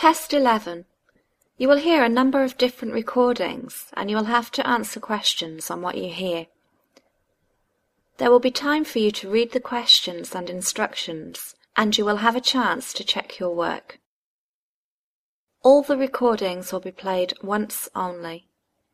Test 11. You will hear a number of different recordings and you will have to answer questions on what you hear. There will be time for you to read the questions and instructions, and you will have a chance to check your work. All the recordings will be played once only.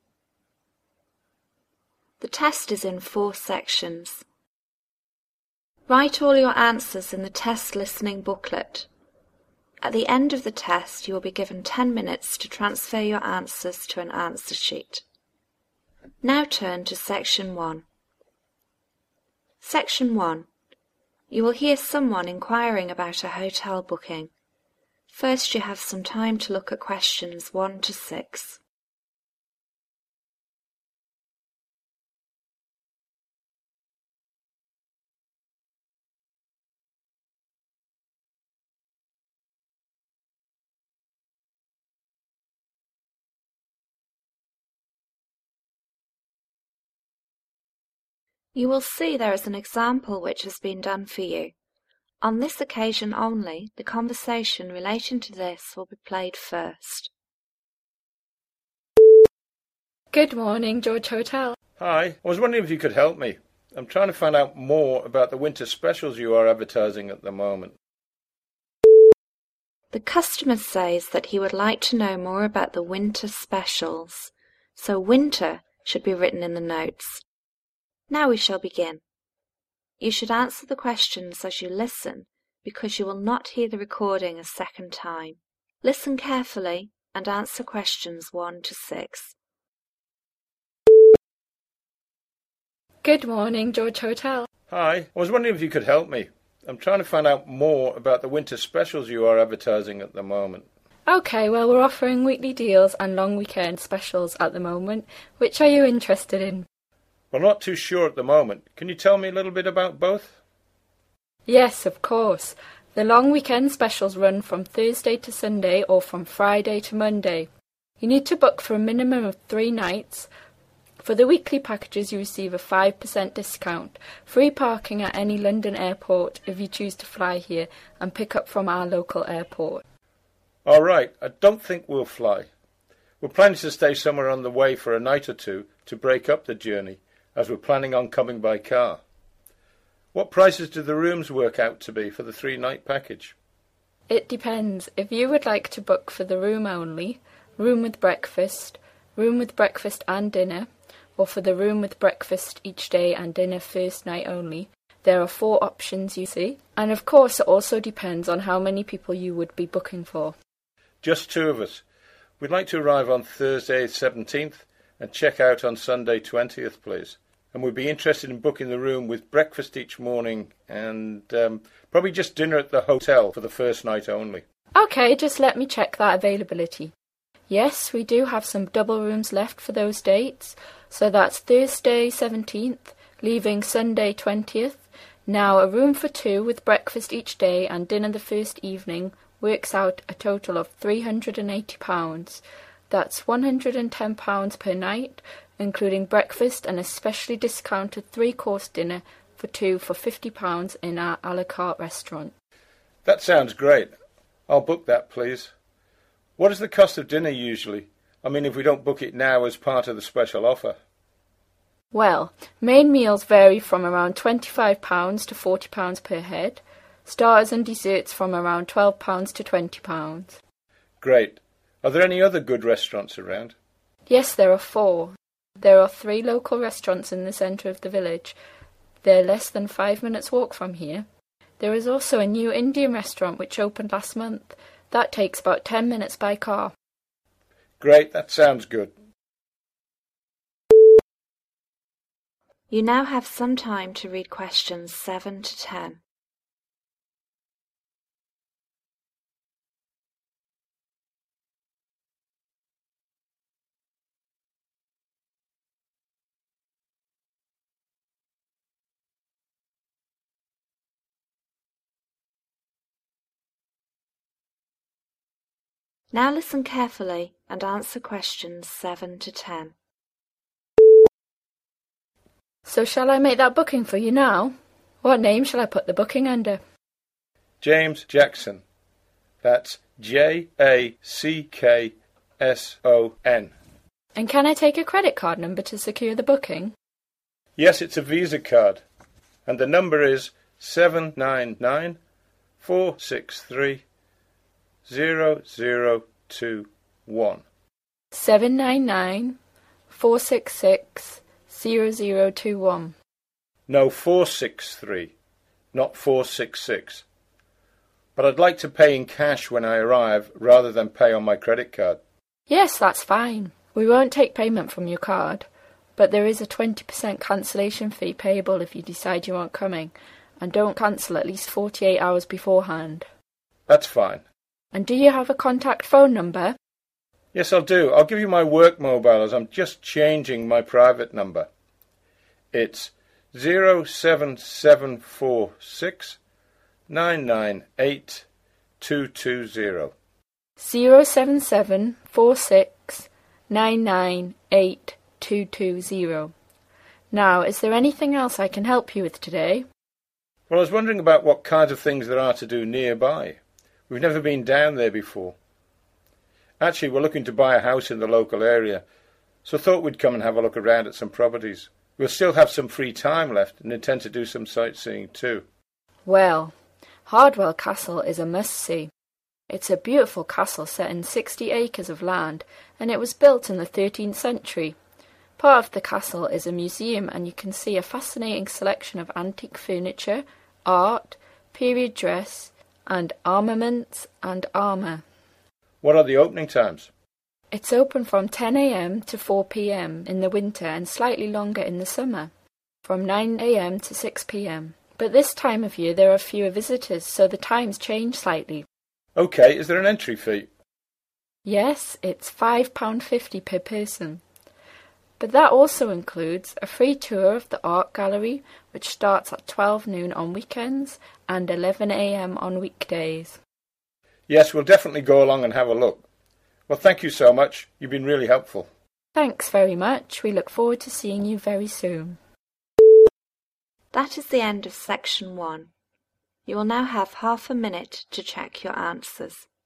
The test is in 4 sections. Write all your answers in the test listening booklet. At the end of the test, you will be given 10 minutes to transfer your answers to an answer sheet. Now turn to Section 1. Section 1. You will hear someone inquiring about a hotel booking. First, you have some time to look at questions 1 to 6. You will see there is an example which has been done for you. On this occasion only, the conversation relating to this will be played first. Good morning, George Hotel. Hi, I was wondering if you could help me. I'm trying to find out more about the winter specials you are advertising at the moment. The customer says that he would like to know more about the winter specials, so winter should be written in the notes. Now we shall begin. You should answer the questions as you listen, because you will not hear the recording a second time. Listen carefully and answer questions 1 to 6. Good morning, George Hotel. Hi, I was wondering if you could help me. I'm trying to find out more about the winter specials you are advertising at the moment. Okay, well, we're offering weekly deals and long weekend specials at the moment. Which are you interested in? Well, not too sure at the moment. Can you tell me a little bit about both? Yes, of course. The long weekend specials run from Thursday to Sunday or from Friday to Monday. You need to book for a minimum of 3 nights. For the weekly packages, you receive a 5% discount, free parking at any London airport if you choose to fly here, and pick up from our local airport. All right, I don't think we'll fly. We're planning to stay somewhere on the way for a night or two to break up the journey, as we're planning on coming by car. What prices do the rooms work out to be for the 3-night package? It depends. If you would like to book for the room only, room with breakfast and dinner, or for the room with breakfast each day and dinner first night only, there are 4 options you see. And of course it also depends on how many people you would be booking for. Just 2 of us. We'd like to arrive on Thursday 17th and check out on Sunday 20th, please. And we'd be interested in booking the room with breakfast each morning and probably just dinner at the hotel for the first night only. Okay, just let me check that availability. Yes, we do have some double rooms left for those dates. So that's Thursday 17th, leaving Sunday 20th. Now a room for 2 with breakfast each day and dinner the first evening works out a total of £380. That's £110 per night, including breakfast and a specially discounted 3-course dinner for 2 for £50 in our a la carte restaurant. That sounds great. I'll book that, please. What is the cost of dinner usually? I mean, if we don't book it now as part of the special offer. Well, main meals vary from around £25 to £40 per head. Starters and desserts from around £12 to £20. Great. Are there any other good restaurants around? Yes, there are 4. There are 3 local restaurants in the centre of the village. They're less than 5 minutes walk from here. There is also a new Indian restaurant which opened last month. That takes about 10 minutes by car. Great, that sounds good. You now have some time to read questions 7 to 10. Now listen carefully and answer questions 7 to 10. So shall I make that booking for you now? What name shall I put the booking under? James Jackson. That's JACKSON. And can I take a credit card number to secure the booking? Yes, it's a Visa card. And the number is 799-463-0021. 799-466-0021. No, 463, not 466. But I'd like to pay in cash when I arrive rather than pay on my credit card. Yes, that's fine. We won't take payment from your card, but there is a 20% cancellation fee payable if you decide you aren't coming, and don't cancel at least 48 hours beforehand. That's fine. And do you have a contact phone number? Yes, I'll do. I'll give you my work mobile as I'm just changing my private number. It's 07746 998 220. 07746 998 220. Now, is there anything else I can help you with today? Well, I was wondering about what kinds of things there are to do nearby. We've never been down there before. Actually, we're looking to buy a house in the local area, so thought we'd come and have a look around at some properties. We'll still have some free time left and intend to do some sightseeing too. Well, Hardwell Castle is a must-see. It's a beautiful castle set in 60 acres of land, and it was built in the 13th century. Part of the castle is a museum, and you can see a fascinating selection of antique furniture, art, period dress, and armaments and armour. What are the opening times? It's open from 10 a.m. to 4 p.m. in the winter and slightly longer in the summer, from 9 a.m. to 6 p.m. But this time of year there are fewer visitors, so the times change slightly. OK, is there an entry fee? Yes, it's £5.50 per person. But that also includes a free tour of the art gallery, which starts at 12 noon on weekends and 11 a.m. on weekdays. Yes, we'll definitely go along and have a look. Well, thank you so much. You've been really helpful. Thanks very much. We look forward to seeing you very soon. That is the end of section 1. You will now have half a minute to check your answers.